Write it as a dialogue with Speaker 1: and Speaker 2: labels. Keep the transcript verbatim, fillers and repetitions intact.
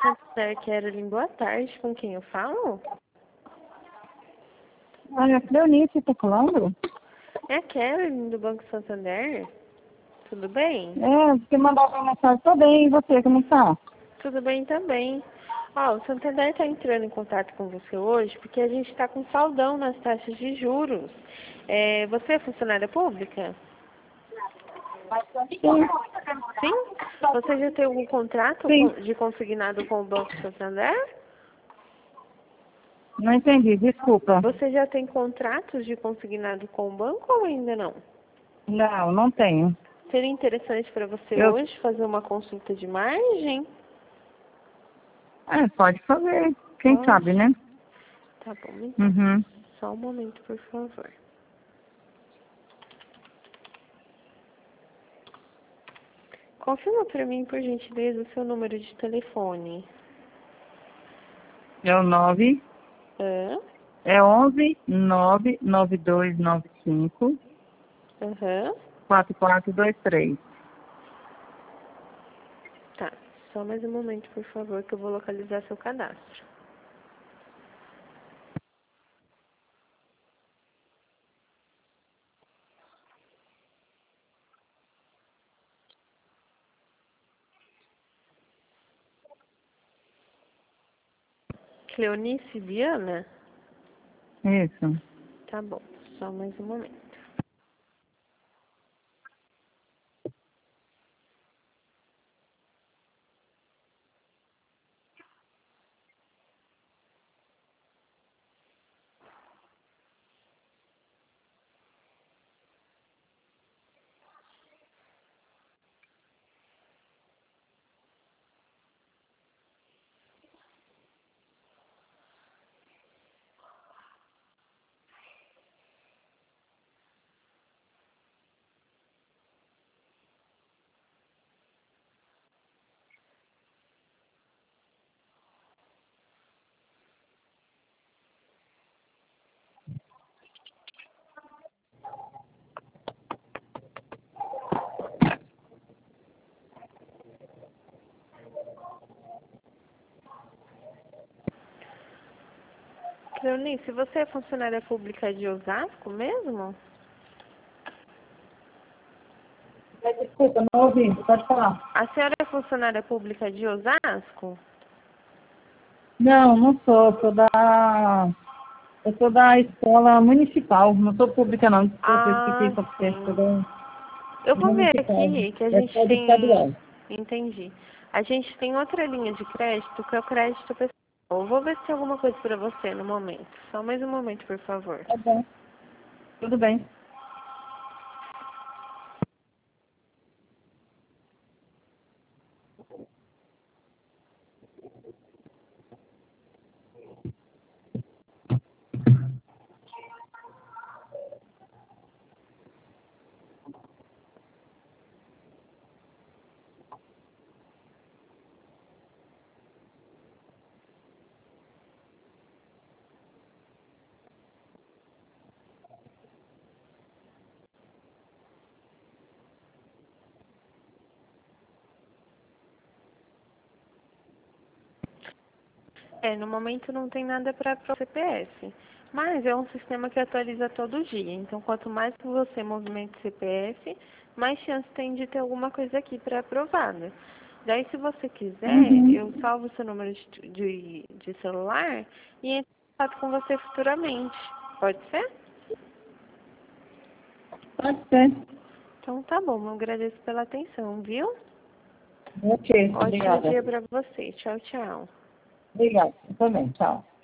Speaker 1: Santander, Carolyn, boa tarde. Com quem eu falo?
Speaker 2: Olha, Cleonice, tá falando?
Speaker 1: É a Carolyn do Banco Santander. Tudo bem?
Speaker 2: É, você mandou uma mensagem, tô bem, e você, como tá?
Speaker 1: Tudo bem também. Ó, o Santander está entrando em contato com você hoje porque a gente está com saldão nas taxas de juros. É, você é funcionária pública?
Speaker 2: Sim.
Speaker 1: Sim? Você já tem algum contrato
Speaker 2: Sim.
Speaker 1: com- de consignado com o Banco Santander?
Speaker 2: Não entendi, desculpa.
Speaker 1: Você já tem contratos de consignado com o banco ou ainda não?
Speaker 2: Não, não tenho.
Speaker 1: Seria interessante para você
Speaker 2: Eu...
Speaker 1: hoje fazer uma consulta de margem?
Speaker 2: É, pode fazer, quem
Speaker 1: Pode?
Speaker 2: sabe, né?
Speaker 1: Tá bom, então.
Speaker 2: Uhum.
Speaker 1: Só um momento, por favor. Confirma para mim, por gentileza, o seu número de telefone.
Speaker 2: É o nove,
Speaker 1: Hã?
Speaker 2: é onze nove nove dois nove cinco
Speaker 1: Aham.
Speaker 2: quatro quatro dois três.
Speaker 1: Tá. Só mais um momento, por favor, que eu vou localizar seu cadastro. Cleonice Viana?
Speaker 2: Isso.
Speaker 1: Tá bom. Só mais um momento. Cleonice, você é funcionária pública de Osasco mesmo?
Speaker 2: É, desculpa, não ouvi, pode falar.
Speaker 1: A senhora é funcionária pública de Osasco?
Speaker 2: Não, não sou, sou da... Eu sou da escola municipal, não sou pública não, desculpa, eu expliquei
Speaker 1: Ah,
Speaker 2: só porque eu sou
Speaker 1: sim.
Speaker 2: da
Speaker 1: Eu vou ver
Speaker 2: municipal,
Speaker 1: aqui que a
Speaker 2: é
Speaker 1: gente
Speaker 2: escola
Speaker 1: tem...
Speaker 2: estadual.
Speaker 1: Entendi. A gente tem outra linha de crédito, que é o crédito pessoal. Eu vou ver se tem alguma coisa para você no momento. Só mais um momento, por favor.
Speaker 2: Tá bom, tudo bem.
Speaker 1: É, no momento não tem nada para o C P F. Mas é um sistema que atualiza todo dia. Então, quanto mais que você movimenta o C P F, mais chance tem de ter alguma coisa aqui pré-aprovada. Daí, se você quiser, eu
Speaker 2: Uhum.
Speaker 1: salvo o seu número de, de, de celular e entro em contato com você futuramente. Pode ser?
Speaker 2: Pode ser.
Speaker 1: Então, tá bom. Eu agradeço pela atenção, viu?
Speaker 2: Ok,
Speaker 1: Ótimo
Speaker 2: obrigada.
Speaker 1: dia para você. Tchau, tchau.
Speaker 2: Obrigada, eu também, tchau.